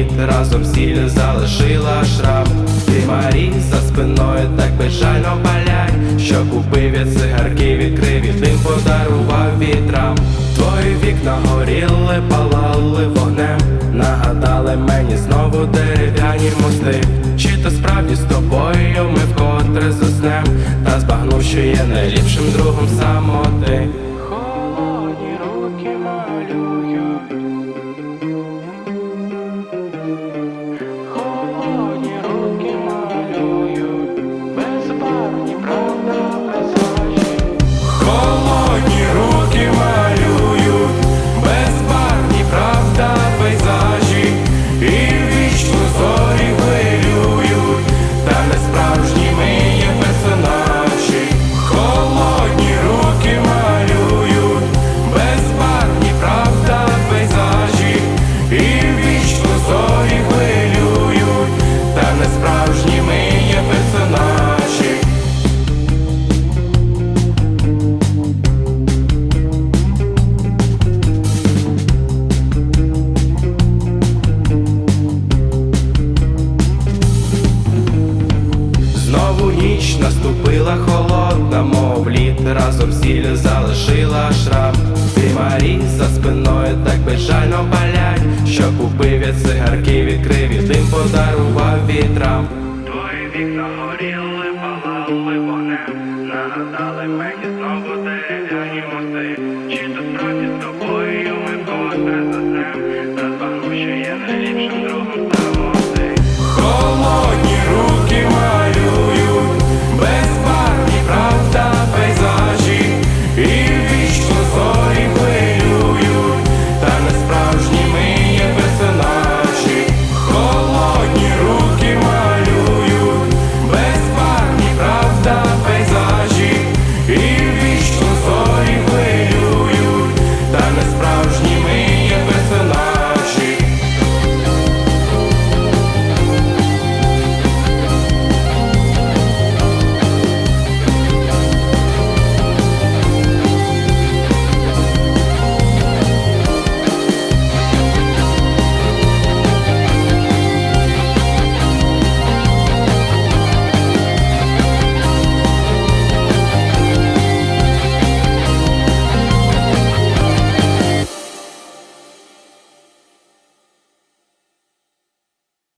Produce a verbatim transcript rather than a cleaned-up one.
літ, разом сіль залишила шрам. Ти Марі за спиною так безжально палять, що купив я цигарки, відкрив і дим подарував вітрам. Твої вікна горіли, палали вогнем, нагадали мені знову дерев'яні мости. Чи то справді з тобою ми вкотре заснем, та збагнув, що є найліпшим другом самоти. Холодні руки малюють, холодні руки малюють, безбарвні, правда, пейзажі. Холодні руки малюють, безбарвні, правда, пейзажі. І вічно зорі хвилюють, та не справжніми є персонажі. Холодні руки малюють, безбарвні, правда, пейзажі. І вічно зорі хвилюють, та не справжніми є персонажі. Знову ніч наступила холодна, мов лід, разом сіль залишила шрам. Ти Марі за спиною так безжально палять, що купив я цигарки, відкрив і дим подарував вітрам. Твої вікна горіли, палали вогнем, нагадали мені знову